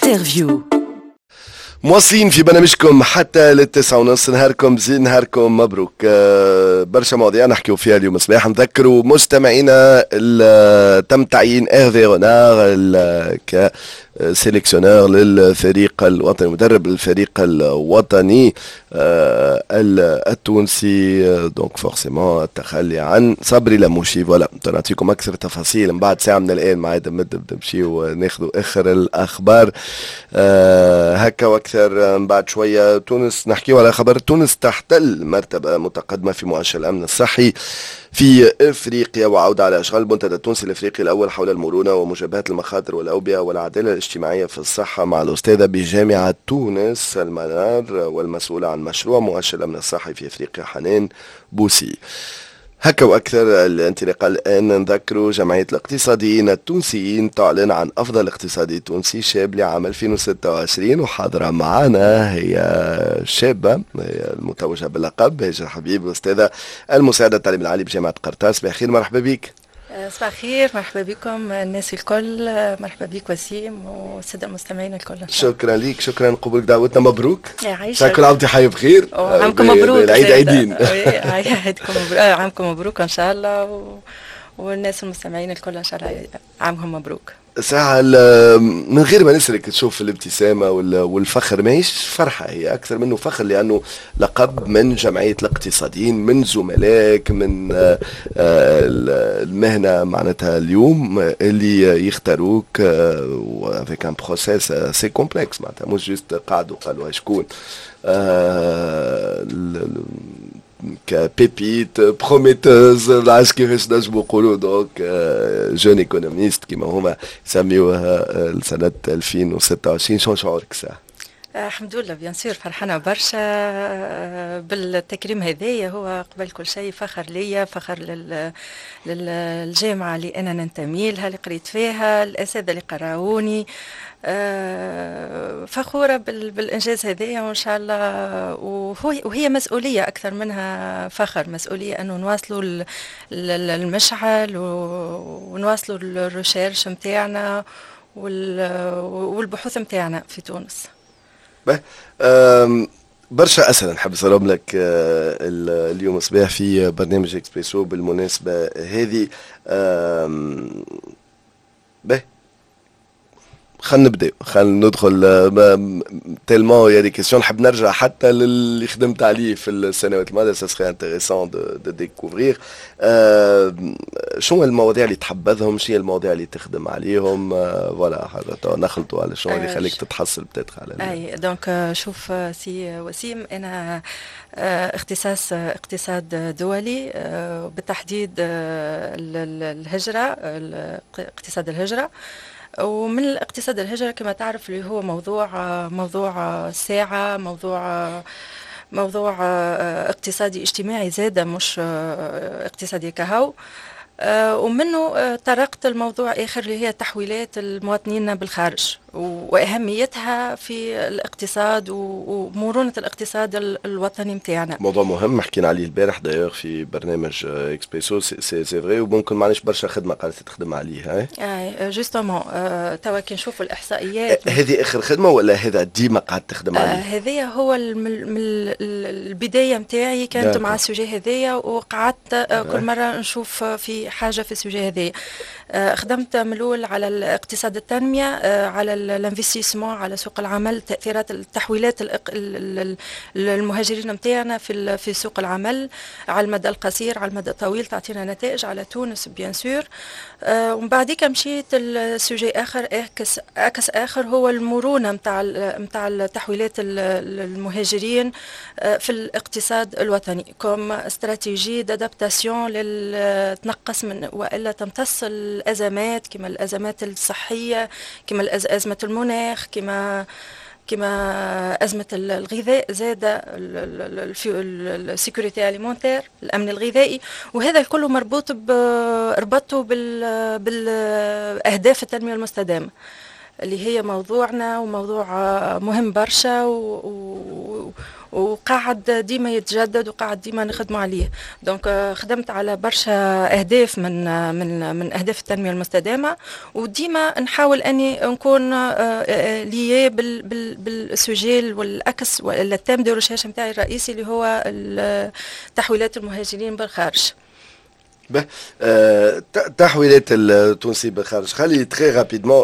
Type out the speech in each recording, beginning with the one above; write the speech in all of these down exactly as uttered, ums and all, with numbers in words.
انترفيو. مواصلين في برنامجكم حتى للتسعة ونص. نهاركم زين، نهاركم مبروك. أه برشا مواضيع نحكيو فيها اليوم صباح. نذكروا مستمعينا تم تعيين ايرفي رونار ك سيليكسيونور للفريق الوطني، مدرب الفريق الوطني آه التونسي. دونك فورسيمون التخلي عن صبري لموشي. فوالا نعطيكم اكثر تفاصيل من بعد ساعه من الان. معايا مد نمشيو وناخذوا اخر الاخبار آه هكا واكثر. من بعد شويه تونس نحكيو على خبر تونس تحتل مرتبه متقدمه في مؤشر الامن الصحي في افريقيا، وعودة على اشغال المنتدى التونسي الافريقي الاول حول المرونه ومجابهه المخاطر والاوبئه والعداله الاجتماعيه في الصحه مع الاستاذه بجامعه تونس المنار والمسؤوله عن مشروع مؤشر الامن الصحي في افريقيا حنان بوسي. هكا واكثر. الانطلاقه الان نذكروا جمعيه الاقتصاديين التونسيين تعلن عن افضل اقتصادي تونسي شاب لعام ألفين وستة وعشرين، وحاضره معنا هي شابه هي المتوجه باللقب هاجر حبيب، الاستاذه المساعده التعليم العالي بجامعه قرطاس. بخير، مرحبا بك. صباح الخير، مرحبا بكم الناس الكل، مرحبا بك وسيم والساده المستمعين الكل. شكرا لك، شكرا قبولك دعوتنا، مبروك. يعيشك، كل عام وانت حي بخير. عامكم مبروك. العيد عيدين. عيدكم مبروك، عامكم مبروك ان شاء الله، و... والناس المستمعين الكل ان شاء الله عامهم مبروك. ساعة من غير ما نسرك تشوف الابتسامة والفخر، ماهيش فرحة، هي أكثر منه فخر، لأنه لقب من جمعية الاقتصاديين، من زملائك، من المهنة معناتها اليوم اللي يختاروك وفيك ان بروسيس سي كومبلكس، معناتها مش جست قعدوا قالوا شكون كبيبيت بروميتوز العاش كيفاش نجمو نقولوا. دونك جون ايكونوميست كيما هما يسميوها لسنة ألفين وستة وعشرين. شو شعورك ساعة؟ الحمد لله بيان سور فرحانه برشا بالتكريم هذايا. هو قبل كل شيء فخر ليا، فخر لل... للجامعه اللي انا ننتمي لها، اللي قريت فيها، الاساتذه اللي قراوني. فخوره بال... بالانجاز هذايا وان شاء الله. وهو... وهي مسؤوليه اكثر منها فخر، مسؤوليه انه نواصلوا ال... المشعل و... ونواصلوا الريشيرش نتاعنا وال... والبحوث نتاعنا في تونس. برشا أسئلة نحب نسألهم لك اليوم صباح في برنامج إكسبريسو بالمناسبة هذه. به خلينا نبدا، خلينا ندخل تيلمون يا دي كيسيون. نحب نرجع حتى للي خدمت عليه في السنوات الماضيه، سا سخي انتريسون دو دو ديكوفرير. شنو المواضيع اللي تحبذهم، شنو المواضيع اللي تخدم عليهم؟ فوالا هذا نخلطوا على شنو اللي يخليك تتحصل بتاتر على. اي دونك شوف سي وسيم، انا اختصاص اقتصاد دولي، بالتحديد الهجره، اقتصاد الهجره. ومن الاقتصاد الهجرة كما تعرف اللي هو موضوع موضوع ساعة، موضوع موضوع اقتصادي اجتماعي زادة، مش اقتصادي كهو. ومنه طرقت الموضوع آخر اللي هي تحويلات المواطنين بالخارج وأهميتها في الاقتصاد ومرونة الاقتصاد الوطني متاعنا. موضوع مهم حكينا عليه البارح دايوغ في برنامج اكسبريسو، سي سي فري، وممكن معلش برشا خدمة قالت تخدم عليه. اي جوستومون توا كي نشوفوا الإحصائيات. هذه آخر خدمة ولا هذا ديما قاعد تخدم عليه؟ هذايا هو البداية متاعي كانت مع السوجي هذايا، وقعدت كل مرة نشوف في حاجة في السوجي هذايا. خدمت من الأول على الاقتصاد التنمية، على الانفستيسمون، على سوق العمل، تأثيرات التحويلات المهاجرين متاعنا في في سوق العمل على المدى القصير، على المدى الطويل، تعطينا نتائج على تونس بيان سور. ومن بعديك مشيت السوجي آخر اعكس اعكس آخر هو المرونة متاع متاع التحويلات المهاجرين في الاقتصاد الوطني كوم استراتيجي دادابتاسيون للتنقص من والا تمتص الازمات، كما الازمات الصحيه، كما ازمه المناخ، كما كما أزمة الغذاء، زاد السيكوريتي أليمونتير، الأمن الغذائي. وهذا الكل مربوط بربطه بالأهداف التنمية المستدامة. اللي هي موضوعنا وموضوع مهم برشا و, و وقاعد ديما يتجدد وقاعد ديما نخدموا عليه. دونك خدمت على برشا اهداف من من من اهداف التنميه المستدامه، وديما نحاول اني نكون ليي بال بال بالسوجي والاكس ولا التام دو ريشيرش نتاعي الرئيسي اللي هو تحويلات المهاجرين بالخارج. به التحويلات التونسي بالخارج، خلي تري رابيدمون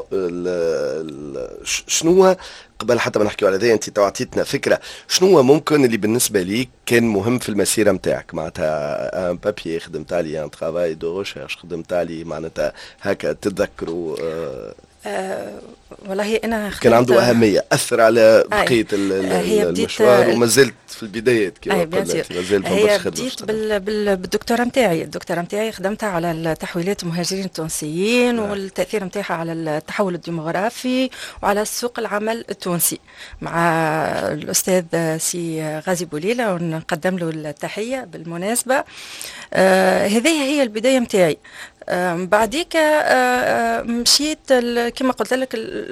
شنو قبل حتى ما نحكيو على ذا، انت تعطيتنا فكره شنو ممكن اللي بالنسبه ليك كان مهم في المسيره نتاعك، معناتها ان بابي خدمت عليه، ان ترافاي دو ريشيرش خدمت عليه، معناتها هكا تتذكروا أه أه والله انا كان عنده اهميه، اثر على بقيه المشوار وما زلت في البدايات كما قلت هي بديت بال بال بالدكتوراه نتاعي. الدكتوراه نتاعي خدمتها على التحويلات المهاجرين التونسيين نعم. والتاثير نتاعها على التحول الديموغرافي وعلى سوق العمل التونسي، مع الاستاذ سي غازي بوليله ونقدم له التحيه بالمناسبه. آه هذه هي البدايه نتاعي. آه بعديك آه آه مشيت كما قلت لك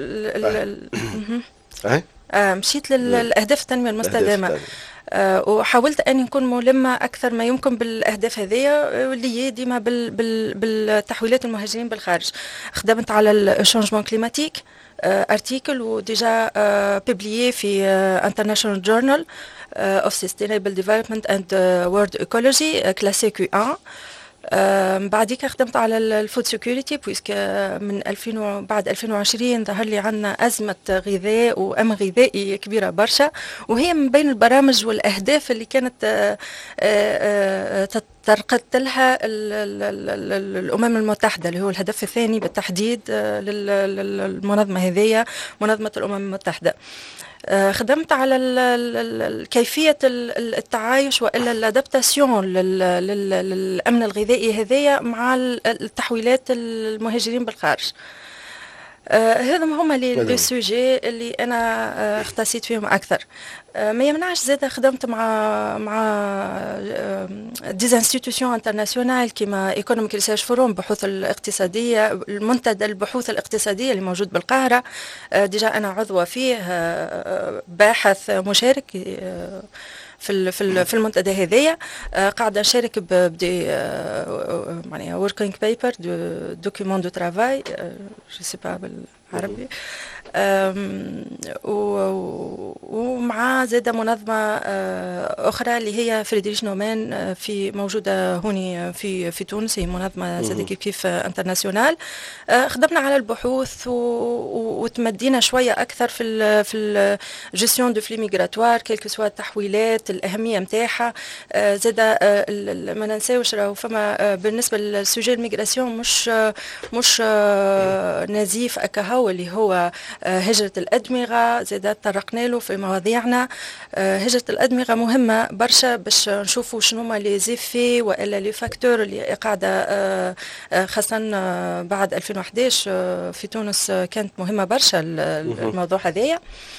آه مشيت للاهداف التنميه المستدامه، آه وحاولت اني نكون ملمه اكثر ما يمكن بالاهداف هذيا واللي هي ديما بال بال بالتحويلات المهاجرين بالخارج. خدمت على الشونجمون كليماتيك ارتيكل وديجا ببليي في انترناشونال جورنال اوف سستينابل ديفلوبمنت اند وورلد ايكولوجي كلاسي كيو واحد. بعديك خدمت على الفود سيكوريتي بويسك من ألفين و... بعد ألفين وعشرين ظهر لي عندنا أزمة غذاء وأمن غذائي كبيرة برشا، وهي من بين البرامج والأهداف اللي كانت ترقدت لها الأمم المتحدة اللي هو الهدف الثاني بالتحديد للمنظمة هذه، منظمة الأمم المتحدة. خدمت على كيفية التعايش وإلا الادابتاسيون للأمن الغذائي هذايا مع التحويلات المهاجرين بالخارج. هذا هما لي سوجي اللي انا آه اختصيت فيهم اكثر. آه ما يمنعش زاد خدمت مع مع ديز انستيتيوشن انترناسيونال كيما ايكونوميك ريسيرش فوروم بحوث الاقتصاديه، المنتدى البحوث الاقتصاديه اللي موجود بالقاهره. آه ديجا انا عضوه فيه، آه باحث مشارك آه في في في المنتدى هذايا. آه قاعده نشارك بدي آه معناها وركينج بيبر دوكيومون دو ترافاي جو سي با بالعربي، ومع زاده منظمه آه اخرى اللي هي فريدريش نومان في موجوده هوني في في تونس، هي منظمه زاده كيف كيف انترناسيونال. آه خدمنا على البحوث وتمدينا شويه اكثر في ال في الجيستيون دو فلي ميغراتوار كيلكو سوا التحويلات، الاهميه نتاعها. آه زاده آه ما ننساوش راهو فما آه بالنسبه للسوجي الميغراسيون مش آه مش آه نزيف اكاهو اللي هو آه هجره الادمغه، زاده تطرقنا له في مواضيعنا. آه هجره الادمغه مهمه برشا باش نشوفوا شنو هما لي زيفي والا لي فاكتور اللي قاعده آه خاصه آه بعد ألفين وأحد عشر آه في تونس آه كانت مهمه برشا الموضوع هذايا.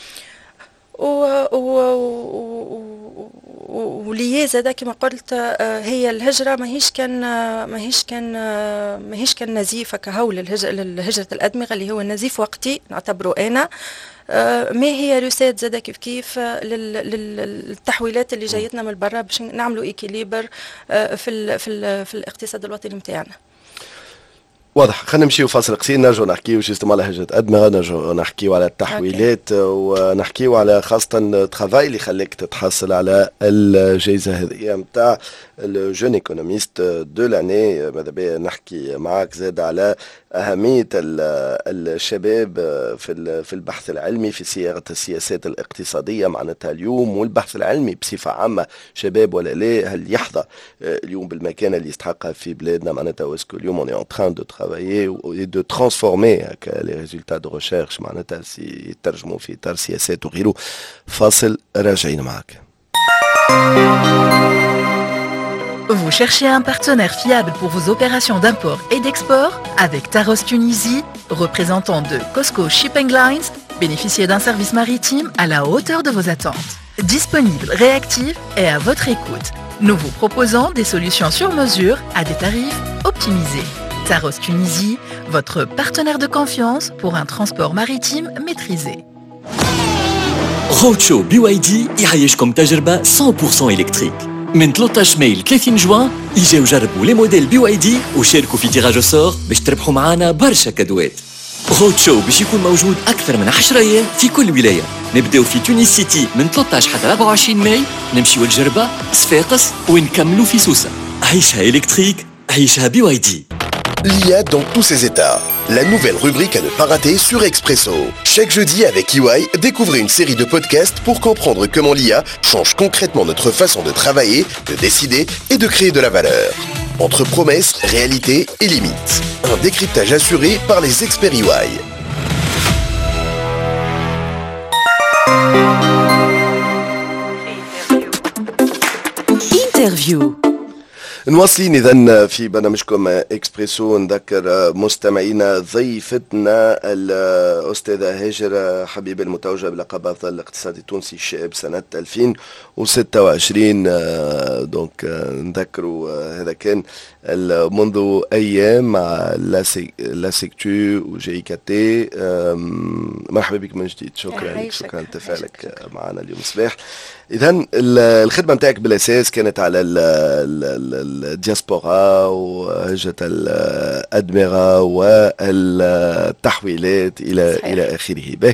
ولي زاده كما قلت هي الهجره ماهيش كان ماهيش كان ماهيش كان نزيف كهو للهجره الادمغه اللي هو النزيف وقتي نعتبره انا. ما هي رسالة زاده كيف كيف للتحويلات اللي جايتنا من برا باش نعملوا ايكيليبر في ال في ال في الاقتصاد الوطني نتاعنا. واضح. خلينا نمشيو فاصل قصير نرجعوا نحكيو جوستوم على هجرة أدمغة، نرجعوا نحكيو على التحويلات ونحكيو على خاصة ترافاي اللي خليك تتحصل على الجائزة هذه نتاع الجون ايكونوميست دو لاني. ماذا بيا نحكي معاك زاد على أهمية الشباب في في البحث العلمي في صياغة السياسات الاقتصادية معناتها اليوم، والبحث العلمي بصفة عامة شباب ولا لا، هل يحظى اليوم بالمكانة اللي يستحقها في بلادنا معناتها، واسكو اليوم on est en train de travailler et de transformer les résultats de recherche معناتها يترجموا في إطار سياسات وغيره. فاصل راجعين معك. Vous cherchez un partenaire fiable pour vos opérations d'import et d'export? Avec Taros Tunisie, représentant de Cosco Shipping Lines, bénéficiez d'un service maritime à la hauteur de vos attentes. Disponible, réactif et à votre écoute, nous vous proposons des solutions sur mesure à des tarifs optimisés. Taros Tunisie, votre partenaire de confiance pour un transport maritime maîtrisé. رود شو بي واي دي يعيشكم تجربة مية بالمية إلكتريك. من ثلاثة عشر ماي ل ثلاثين جوان يجيو جربوا لي موديل بي واي دي وشاركوا في تيراج سور باش تربحوا معانا برشا كادوات. رود شو باش يكون موجود أكثر من عشرة أيام في كل ولاية. نبداو في تونس سيتي من ثلاثة عشر حتى أربعة وعشرين ماي، نمشيو لجربة، صفاقس ونكملوا في سوسة. عيشها إلكتريك، عيشها بي واي دي. L'I A dans tous ses états. La nouvelle rubrique à ne pas rater sur Expresso. Chaque jeudi avec E Y, découvrez une série de podcasts pour comprendre comment l'I A change concrètement notre façon de travailler, de décider et de créer de la valeur. Entre promesses, réalités et limites. Un décryptage assuré par les experts E Y. Interview. نواصلين إذن في برنامجكم إكسبريسو. نذكر مستمعينا ضيفتنا الأستاذة هاجر حبيب المتوجة بلقب أفضل الاقتصادي التونسي الشائب سنة ألفين وستة وعشرين. دونك نذكروا هذا كان منذ أيام مع لاسيكتو وجي كاتي. مرحبا بك من جديد. شكرا لك، شكرا لتفاعلك معنا اليوم صباح. إذن الخدمة متاعك بالأساس كانت على الدياسبورا وهجة الأدمغة والتحويلات إلى صحيح. إلى آخره.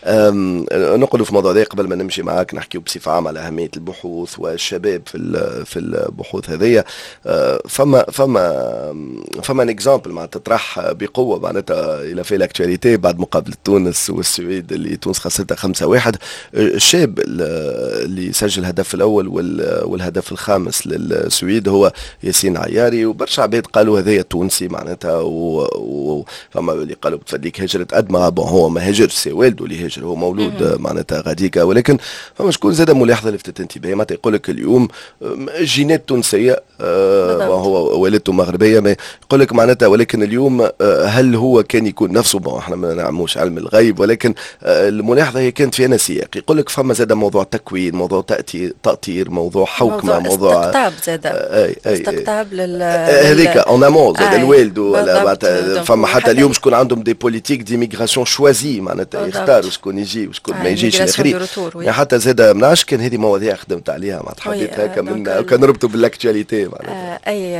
نقول في موضوع ذلك قبل ما نمشي معك نحكي بصفة عامة على أهمية البحوث والشباب في في البحوث هذه. فما فما فما اكزامبل معناتها تطرح بقوة معناتها إلى في الأكتواليتي بعد مقابلة تونس والسويد اللي تونس خسرتها خمسة واحد. الشاب اللي سجل الهدف الأول والهدف الخامس للسويد هو ياسين عياري، وبرشا عباد قالوا هذايا تونسي معناتها، وفما اللي قالوا بتفديك هجرة أدمغة. بون هو ما هاجرش، سي والده اللي هاجر، هو مولود معناتها غاديكا. ولكن فما شكون زاد ملاحظة لفتت انتباهي معناتها يقول لك اليوم جينات تونسية، آه هو والدته مغربية، ما يقول لك معناتها. ولكن اليوم آه هل هو كان يكون نفسه؟ بون احنا ما نعلموش علم الغيب، ولكن آه الملاحظة هي كانت في أنا سياق. يقول لك فما زاد موضوع تكوين، موضوع تأتي تأطير، موضوع حوكمة، موضوع استقطاب زاد آه استقطاب لل هذيك اون امون زاد الوالد. ولا فما حتى اليوم شكون عندهم دي بوليتيك ديميغراسيون شوازي معناتها يختاروا شكون يجي وشكون ما يجيش الاخرين. يعني حتى زاد مناش كان هذه مواضيع خدمت عليها معناتها حبيت هكا من كان نربطوا بالاكtualité معناتها. اي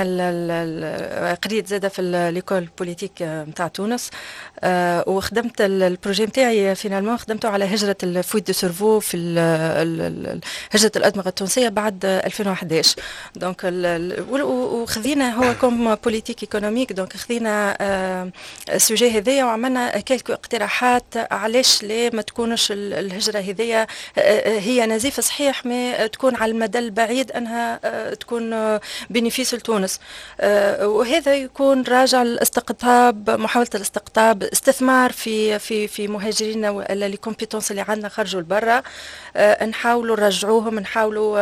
انا قريت زاد في ليكول بوليتيك نتاع تونس، وخدمت البروجي نتاعي فينالمون خدمته على هجرة الفويت دو سيرفو في هجرة الأدمغة التونسية بعد ألفين وأحد عشر. دونك وخذينا هو كوم بوليتيك ايكونوميك، دونك خذينا السوجي هذايا وعملنا كيلكو اقتراحات علاش ليه ما تكونش الهجرة هذيا هي نزيف صحيح، ما تكون على المدى البعيد انها تكون بينيفيس لتونس. وهذا يكون راجع الاستقطاب، محاولة الاستقطاب، استثمار في في في مهاجرين ولا لي كومبيتونس اللي عندنا خرجوا لبرا، نحاولوا نرجعوهم، نحاولوا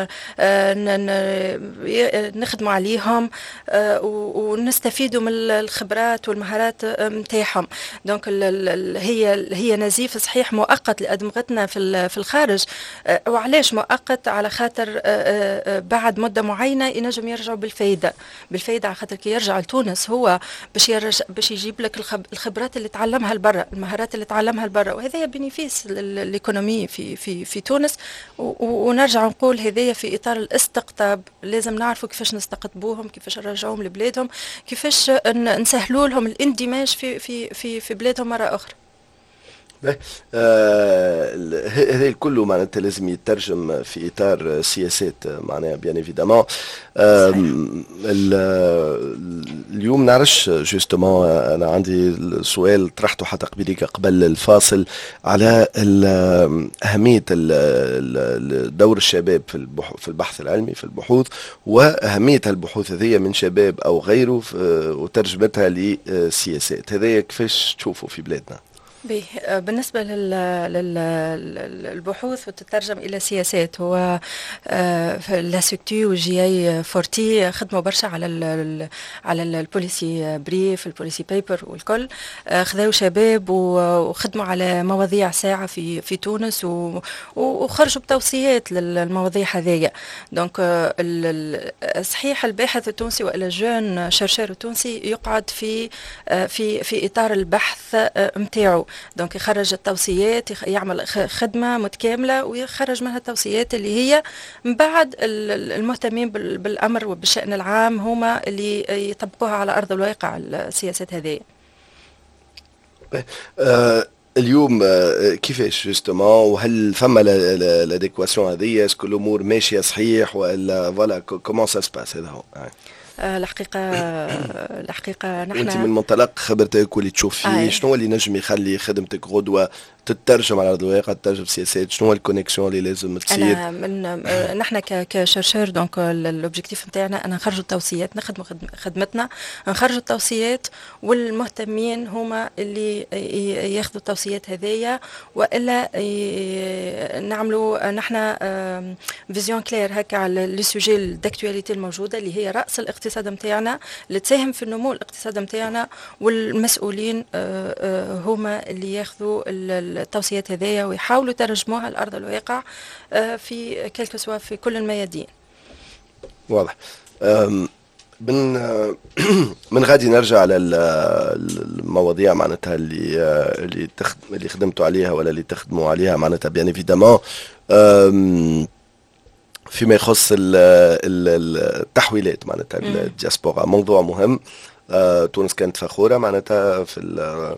نخدموا عليهم ونستفيدوا من الخبرات والمهارات نتاعهم. دونك هي هي نزيف صحيح مؤقت لأدمغتنا في في الخارج. وعلاش مؤقت؟ على خاطر بعد مدة معينة ينجم يرجعوا بالفايدة بالفايدة على خاطر كي يرجع لتونس هو باش يرجع باش يجيب لك الخبرات اللي تعلمها لبرا، المهارات اللي تعلمها لبرا، وهذا بينيفيس للايكونومي في في في تونس. ونرجع نقول هذايا في اطار الاستقطاب لازم نعرفوا كيفاش نستقطبوهم، كيفاش نرجعوهم لبلادهم، كيفاش نسهلوا لهم الاندماج في في في في بلادهم مرة أخرى. هذا الكل معناتها لازم يترجم في اطار سياسات معناها بيان ايفيدامون. اليوم نعرفش جوستومون، انا عندي سؤال طرحته حتى قبيليك قبل الفاصل على اهميه دور الشباب في البحث العلمي في البحوث، واهميه البحوث هذه من شباب او غيره وترجمتها لسياسات. هذا كيفاش تشوفوا في بلادنا؟ بالنسبة للبحوث وتترجم إلى سياسات، هو لاسكتي وجي اي فورتي خدموا برشا على ال على البوليسي بريف، البوليسي بيبر والكل، خذوا شباب وخدموا على مواضيع ساعة في في تونس وخرجوا بتوصيات للمواضيع هذية. دونك صحيح الباحث التونسي ولا جون شرشار التونسي يقعد في في في إطار البحث متاعو، دونك يخرج التوصيات، يعمل خدمة متكاملة ويخرج منها التوصيات اللي هي من بعد المهتمين بالأمر وبالشأن العام هما اللي يطبقوها على أرض الواقع السياسات هذه. أه اليوم كيفاش جوستومون، وهل فما لاديكواسيون هذه؟ اسكو الامور ماشيه صحيح ولا فوالا كومون سا سباس؟ هذا هو الحقيقة. الحقيقة نحن انت من منطلق خبرتك واللي تشوف فيه آه. شنو اللي نجم يخلي خدمتك غدوة تترجم على ارض الواقع، تترجم سياسات؟ شنو هو الكونيكسيون اللي لازم تصير؟ انا من نحن كشرشر دونك الاوبجيكتيف نتاعنا انا نخرجوا التوصيات، نخدموا خدمتنا نخرجوا التوصيات، والمهتمين هما اللي ياخذوا التوصيات هذيا، والا نعملوا نحن فيزيون كلير هكا على لي سوجي داكتواليتي الموجوده اللي هي راس الاقتصاد نتاعنا اللي تساهم في النمو الاقتصاد نتاعنا، والمسؤولين هما اللي ياخذوا التوصيات هذيا ويحاولوا يترجموها على أرض الواقع في كلك سوا في كل الميادين. واضح. من من غادي نرجع على المواضيع معناتها اللي اللي تخد اللي خدمتوا عليها ولا اللي تخدموا عليها معناتها بيان ايفيدامون فيما يخص التحويلات معناتها الدياسبورا، موضوع مهم. تونس كانت فخورة معناتها في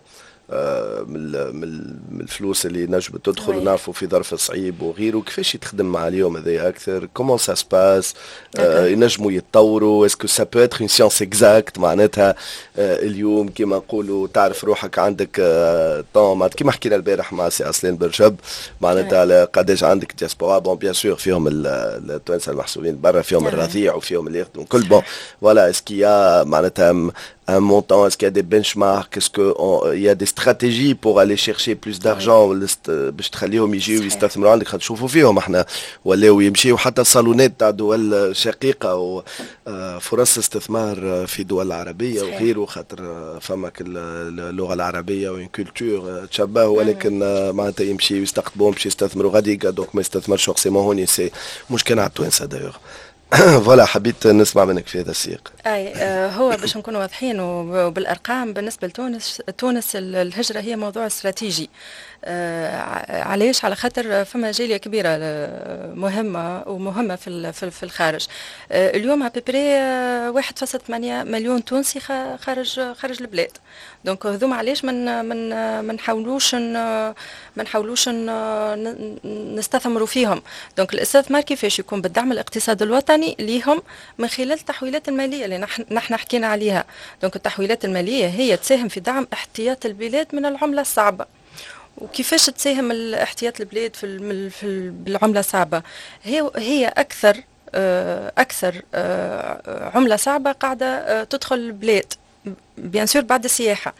من الفلوس اللي نجم تدخل ونعرفوا في ظرف صعيب وغيره. كيفاش يتخدم مع اليوم هذا اكثر؟ كومون سا سباس؟ ينجموا يتطوروا؟ اسكو سا بو اتر اون سيونس اكزاكت معناتها اليوم كيما نقولوا تعرف روحك عندك طون كيما حكينا البارح مع سي اصلين برجب معناتها على قداش عندك دياسبورا. بون بيان سور فيهم التوانسه المحسوبين برا، فيهم الرضيع وفيهم اللي يخدموا كل. بون فوالا اسكيا معناتها un montant, est-ce qu'il y a des benchmarks, est-ce qu'il y a des stratégies pour aller chercher plus d'argent باش تخليهم يجيو يستثمروا عندك؟ خاطر تشوفوا فيهم احنا ولاو يمشيوا حتى الصالونات تاع دول شقيقة وفرص استثمار في دول العربية وغيره، خاطر فماك اللغة العربية وين كولتور تشبه، ولكن معناتها يمشيوا يستقطبوهم باش يستثمروا غاديكا، دونك ما يستثمرش فورسيمون هوني. سي مشكلة على التوانسة دايوغ. فوالا حبيت نسمع منك في هذا السياق. اي آه هو باش نكونوا واضحين وبالارقام بالنسبه لتونس، تونس الهجره هي موضوع استراتيجي. آه علاش؟ على خاطر فما جاليه كبيره مهمه ومهمه في في الخارج. آه اليوم ابري واحد فاصلة ثمانية مليون تونسي خارج خارج البلاد. دونك هذوما علاش من من ما نحاولوش ما نحاولوش نستثمروا فيهم. دونك الاستثمار كيفاش يكون؟ بالدعم الاقتصاد الوطني ليهم من خلال التحويلات الماليه اللي نحن نحن حكينا عليها. دونك التحويلات الماليه هي تساهم في دعم احتياط البلاد من العمله الصعبه. وكيفاش تساهم الاحتياط البلاد في في بالعمله الصعبه؟ هي هي اكثر اكثر عمله صعبه قاعده تدخل البلاد بيان سور بعد السياحه.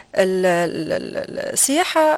السياحه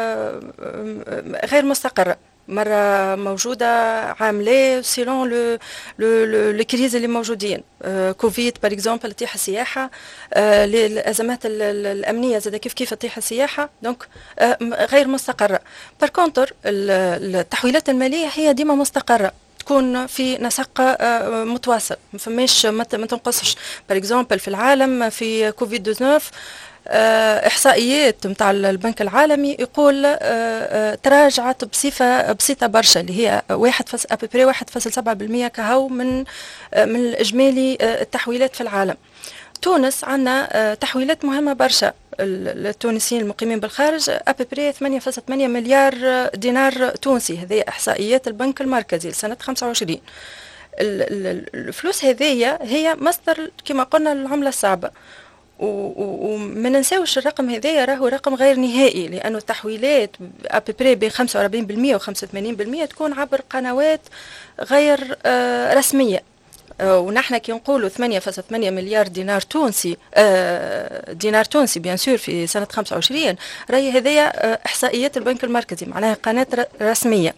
غير مستقره، مرة موجودة عاملة سيلون لو لو لو كريز اللي موجودين، آه كوفيد باغ اكزومبل تطيح السياحة، آه الأزمات الأمنية زاد كيف كيف تطيح السياحة، دونك آه غير مستقرة. بار كونتر التحويلات المالية هي ديما مستقرة، تكون في نسق آه متواصل، ما فماش ما تنقصش. باغ اكزومبل في العالم في كوفيد تسعة عشر إحصائيات متاع البنك العالمي يقول تراجعت بصفة بسيطة برشا، اللي هي واحد فاصل أبري واحد فاصل سبعة بالمئة كهو من من الإجمالي التحويلات في العالم. تونس عندنا تحويلات مهمة برشا. التونسيين المقيمين بالخارج أبري ثمانية فاصل ثمانية مليار دينار تونسي، هذه إحصائيات البنك المركزي لسنة خمسة وعشرين. الفلوس هذه هي مصدر كما قلنا للعملة الصعبة، وما ننساوش الرقم هذايا راهو رقم غير نهائي، لأنه التحويلات أبري ب خمسة وأربعين بالمئة و خمسة وثمانين بالمئة تكون عبر قنوات غير رسمية. ونحن كي نقولوا ثمانية فاصلة ثمانية مليار دينار تونسي آه دينار تونسي بيان سور في سنة خمسة وعشرين، راهي هذيا آه إحصائيات البنك المركزي، معناها قناة رسمية.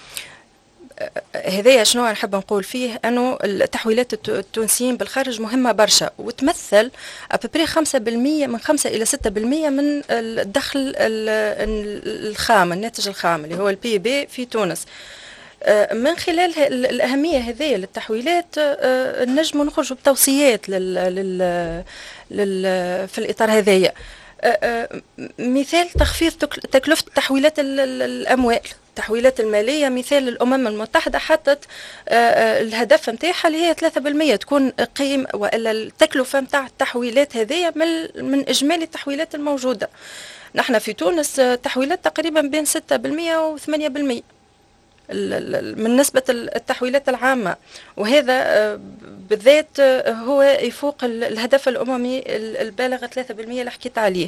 هذايا شنو نحب نقول فيه، انه التحويلات التونسيين بالخارج مهمه برشا، وتمثل ابري خمسة بالمئة من خمسة الى ستة بالمئة من الدخل الخام، الناتج الخام اللي هو البي بي في تونس. من خلال الأهمية هذه للتحويلات نجم نخرج بتوصيات لل, لل, لل في الإطار هذايا. مثال تخفيض تكلفة تحويلات الأموال، التحويلات المالية. مثال الأمم المتحدة حطت الهدف نتاعها اللي هي ثلاثة بالمئة تكون قيم وإلا التكلفة نتاع التحويلات هذه من من إجمالي التحويلات الموجودة. نحن في تونس تحويلات تقريبا بين ستة بالمئة وثمانية بالمئة من نسبة التحويلات العامة، وهذا بالذات هو يفوق الهدف الأممي البالغ ثلاثة بالمئة اللي حكيت عليه.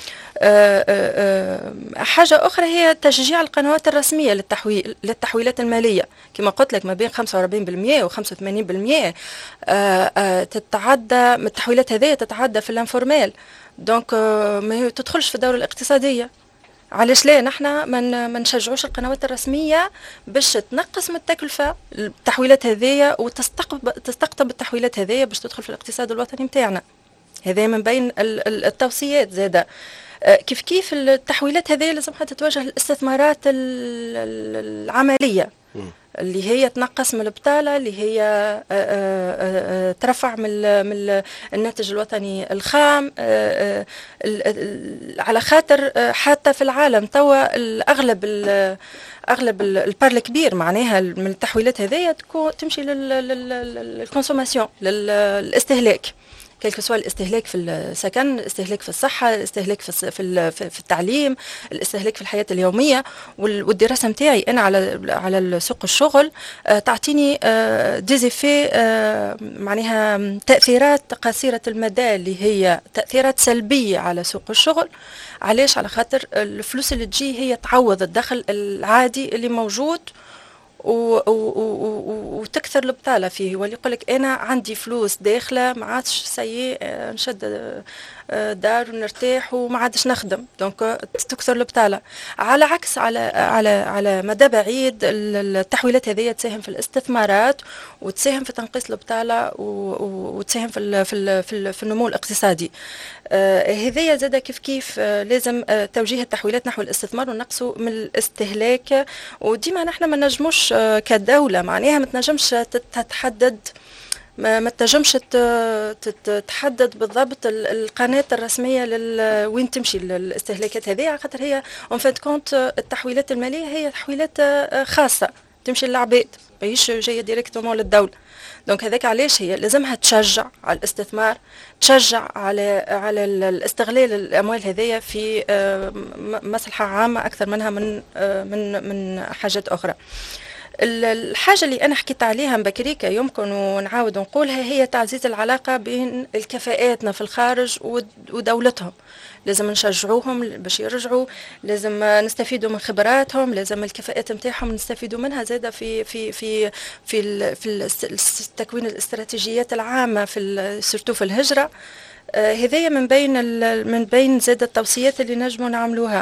حاجة أخرى هي تشجيع القنوات الرسمية للتحويل للتحويلات المالية، كما قلت لك ما بين خمسة وأربعين بالمئة و خمسة وثمانين بالمئة تتعدى التحويلات هذه تتعدى في الانفورمال، دونك ما تدخلش في الدورة الاقتصادية. علاش لا نحن ما نشجعوش القنوات الرسميه باش تنقص من التكلفه التحويلات هذيا وتستقطب تستقطب التحويلات هذيا باش تدخل في الاقتصاد الوطني نتاعنا. هذا من بين التوصيات زاده. كيف كيف التحويلات هذيا لازمها تتوجه للاستثمارات العمليه اللي هي تنقص من البطاله، اللي هي ترفع من من الناتج الوطني الخام، على خاطر حتى في العالم توا الاغلب اغلب البار الكبير معناها من التحويلات هذيا تمشي للكونسوماسيون للاستهلاك، كل سواء الاستهلاك في السكن، الاستهلاك في الصحة، الاستهلاك في في في التعليم، الاستهلاك في الحياة اليومية. والدراسة نتاعي أنا على على سوق الشغل تعطيني ديزيفي معناها تأثيرات قصيرة المدى اللي هي تأثيرات سلبية على سوق الشغل. علاش؟ على خاطر الفلوس اللي تجي هي تعوض الدخل العادي اللي موجود وتكثر البطاله فيه، واللي يقول لك انا عندي فلوس داخله ما عادش سيء نشد دار ونرتاح وما عادش نخدم، دونك تكثر البطاله. على عكس على على على مدى بعيد التحويلات هذه تساهم في الاستثمارات وتساهم في تنقيص البطاله وتساهم في في في النمو الاقتصادي. هذه زاد كيف كيف لازم توجيه التحويلات نحو الاستثمار ونقصوا من الاستهلاك. وديما نحن ما نجموش كدوله معناها ما تنجمش تتحدد ما ما تنجمش تحدد بالضبط القناه الرسميه وين تمشي الاستهلاكات هذه، على خاطر هي اون فيت كونت التحويلات الماليه هي تحويلات خاصه تمشي للعباد ماهيش جايه ديريكتومون للدوله. دونك هذاك علاش هي لازمها تشجع على الاستثمار، تشجع على على الاستغلال الاموال هذيا في مصلحه عامه اكثر منها من من من حاجات اخرى. الحاجة اللي أنا حكيت عليها مبكريكا يمكن ونعاود نقولها هي تعزيز العلاقة بين الكفاءاتنا في الخارج ودولتهم. لازم نشجعوهم باش يرجعوا، لازم نستفيدوا من خبراتهم، لازم الكفاءات نتاعهم نستفيدوا منها زادة في في في في في تكوين الاستراتيجيات العامة في سورتو في الهجرة. هذايا من بين من بين زادة التوصيات اللي نجموا نعملوها.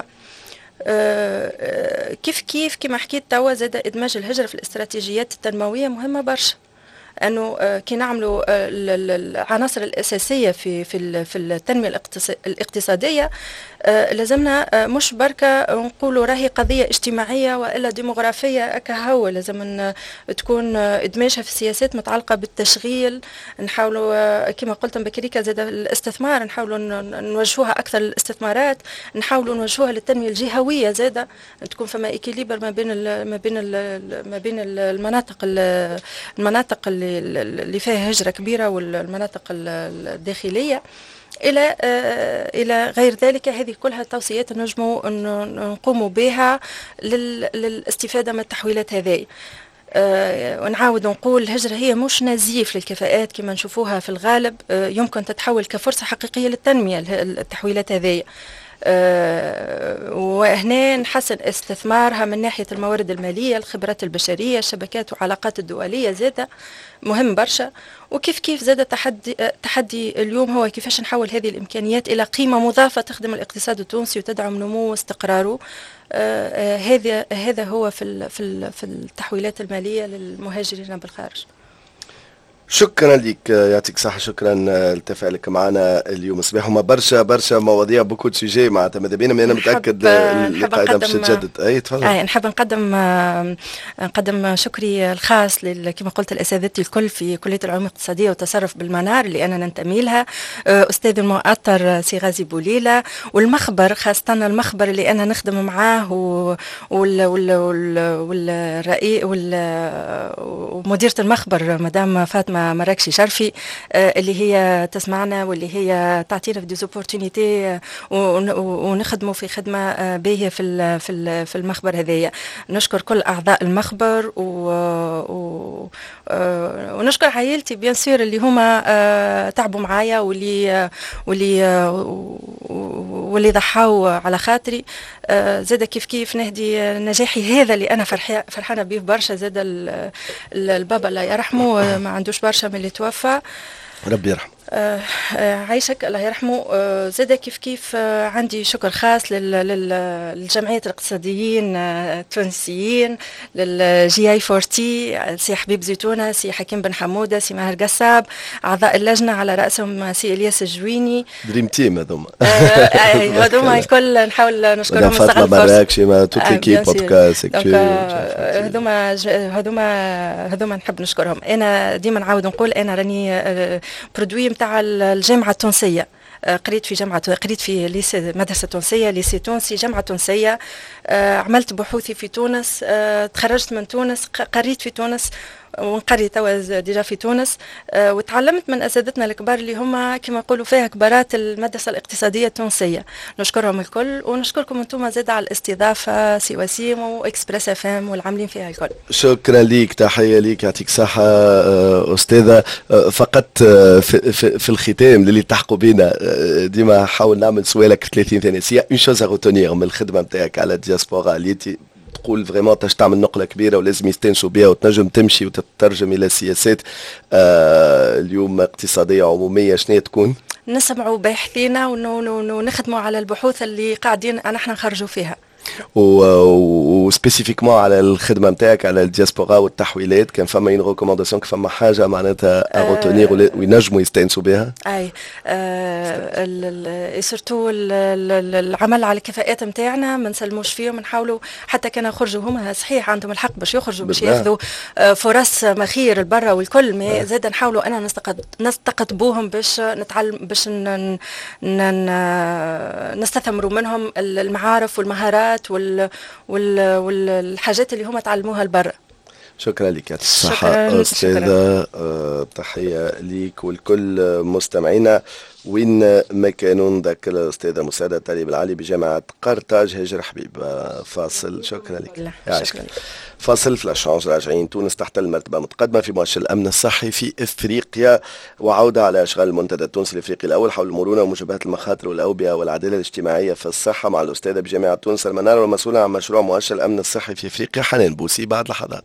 أه كيف كيف كما حكيت توا زاد ادماج الهجره في الاستراتيجيات التنمويه مهمه برشا، انه أه كي نعملوا أه العناصر الاساسيه في في في التنميه الاقتصاديه أه لازمنا أه مش بركه نقولوا راهي قضيه اجتماعيه والا ديموغرافيه كهو، لازم تكون ادماجها في السياسات متعلقه بالتشغيل. نحاولوا كما قلت بكريكا زاد الاستثمار نحاولوا نوجهوها اكثر للاستثمارات، نحاولوا نوجهوها للتنميه الجهويه زاد تكون فما ايكيليبر ما بين ال ما بين ال ما بين المناطق المناطق اللي اللي فيها هجرة كبيرة والمناطق الداخلية إلى إلى غير ذلك. هذه كلها توصيات نجموا نقوموا بها للاستفادة من التحويلات هذه. ونعاود نقول الهجرة هي مش نزيف للكفاءات كما نشوفوها في الغالب، يمكن تتحول كفرصة حقيقية للتنمية التحويلات هذه. أه وهنا نحسن استثمارها من ناحية الموارد المالية، الخبرات البشرية، الشبكات والعلاقات الدولية زادة مهم برشا. وكيف كيف زاد تحدي تحدي اليوم هو كيفاش نحول هذه الإمكانيات إلى قيمة مضافة تخدم الاقتصاد التونسي وتدعم نمو واستقراره. آه هذا هذا هو في في في التحويلات المالية للمهاجرين بالخارج. شكرا لك، يعطيك صحة، شكرا لتفاعلك معنا اليوم صباح. هما برشا برشا مواضيع بوكو سوجي معناتها ماذا بينا، انا متاكد القاعده باش تتجدد. اي تفضل. اي نحب نقدم نقدم شكري الخاص كما قلت الاساتذه الكل في كليه العلوم الاقتصاديه والتصرف بالمنار اللي انا ننتمي لها، استاذ المؤطر سي غازي بوليله، والمخبر خاصه المخبر اللي انا نخدم معاه وال وال والرئيس ومديره المخبر مدام فاطمه مراكشي شرفي اللي هي تسمعنا واللي هي تعطينا في ديزوبورتونيتي ونخدموا في خدمه باهيه في في في المخبر هذايا. نشكر كل اعضاء المخبر و, و ونشكر عائلتي بيان سور اللي هما تعبوا معايا واللي واللي واللي ضحاوا على خاطري. زاد كيف كيف نهدي نجاحي هذا اللي انا فرحانه به برشا. زاد البابا الله يرحمه ما عندوش برشا من اللي توفى، ربي يرحمه. آه آه عايشك الله يرحمه. آه زاد كيف كيف آه عندي شكر خاص للجمعية الاقتصاديين التونسيين، آه للجي اي فورتي، سي حبيب زيتونة، سي حكيم بن حمودة، سي ماهر قصاب، أعضاء اللجنة على رأسهم سي إلياس الجويني. دريم تيم هذوما. هذوما الكل نحاول نشكرهم. فاطمة مراكشي ما توت ليكيب بودكاست هذوما هذوما هذوما نحب نشكرهم. أنا ديما نعاود نقول أنا راني برودوي تاع الجامعة التونسية، قريت في جامعة قريت في ليسي مدرسة تونسية، ليسي تونسي، جامعة تونسية. عملت بحوثي في تونس، تخرجت من تونس، قريت في تونس ونقري توا ديجا في تونس. أه وتعلمت من اساتذتنا الكبار اللي هما كما يقولوا فيها كبارات المدرسه الاقتصاديه التونسيه. نشكرهم الكل ونشكركم انتم زاد على الاستضافه سي وسيم واكسبريس اف ام والعاملين فيها الكل. شكرا ليك، تحيه ليك، يعطيك صحه استاذه. فقط في, في, في الختام للي تحقوا بينا ديما حاول نعمل سؤالك ثلاثين ثانيه. سي اون شوز ا روتونير من الخدمه نتاعك على الدياسبورا اللي تقول فريمون تاش تعمل نقله كبيره ولازم يستنسوا بها وتنجم تمشي وتترجم الى سياسات آه اليوم اقتصاديه عموميه، شنو تكون؟ نسمعوا باحثينا ونخدموا على البحوث اللي قاعدين نحن نخرجوا فيها. وسبيسيفيكمون على الخدمه نتاعك على الدياسبورا والتحويلات، كان فما اين ريكومونداسيون، كان فما حاجه معناتها اغوتونير وينجموا يستانسوا بها؟ اي آه سورتو العمل على الكفاءات نتاعنا ما نسلموش فيهم، نحاولوا حتى كان يخرجوا هما صحيح عندهم الحق باش يخرجوا باش ياخذوا فرص مخير البرا والكل، ما زاد نحاولوا انا نستقد نستقطبوهم باش نتعلم باش نستثمروا منهم المعارف والمهارات وال وال والحاجات اللي هم تعلموها لبرا. شكرا لك، يعطيك الصحة أستاذة. أه تحية ليك والكل مستمعينا وين ما كانوا. نذكر الأستاذة مساعدة التعليم العالي بجامعة قرطاج هاجر حبيب. فاصل. شكرا لك. شكرا لك. فاصل. في الأشانج راجعين. تونس تحتل مرتبة متقدمة في مؤشر الأمن الصحي في إفريقيا، وعودة على أشغال المنتدى التونسي الإفريقي الأول حول المرونة ومواجهة المخاطر والأوبئة والعدالة الاجتماعية في الصحة مع الأستاذة بجامعة تونس المنار والمسؤولة عن مشروع مؤشر الأمن الصحي في إفريقيا حنان بوسي بعد لحظات.